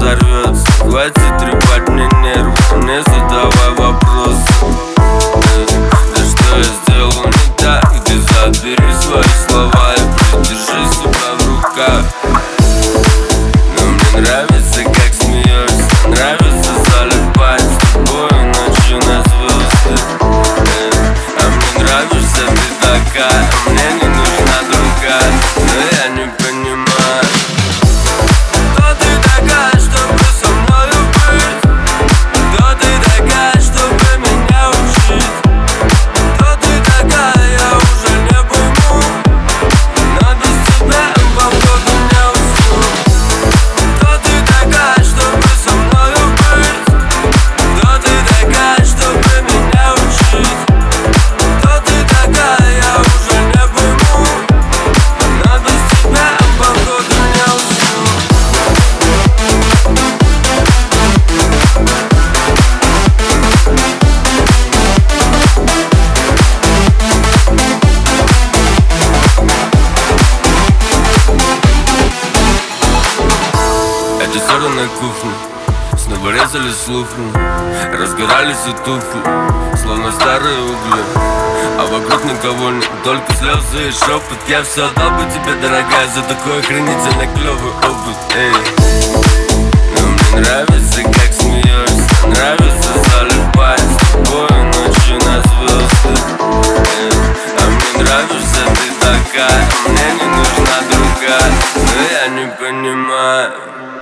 взорвется. Хватит трепать мне нервы, не задавай вопросы. Да что я сделал не так? Ты забери свои слова и придержи себя в руках. Но мне нравится, как смеешься, нравится залипать с тобой ночью на звезды. А мне нравишься ты такая, мне не нужна другая, но я не понимаю. Кто ты такая, чтобы со мною быть? Кто ты такая, чтобы меня учить? Кто ты такая, я уже не пойму, но без тебя походу не усну. Кто ты такая, чтобы со мною быть? Кто ты такая, чтобы меня учить? Кто ты такая, я уже не пойму, но без тебя походу не усну. Эти ссоры на кухне снова резали слухом, разгорались и тухли, словно старые угли. А вокруг никого нет, только слезы и шепот. Я все отдал бы тебе, дорогая, за такой охренительно клевый опыт. Но мне нравится, как смеешься, нравится залипать с тобой ночью на звезды. А мне нравишься ты такая, мне не нужна другая, но я не понимаю.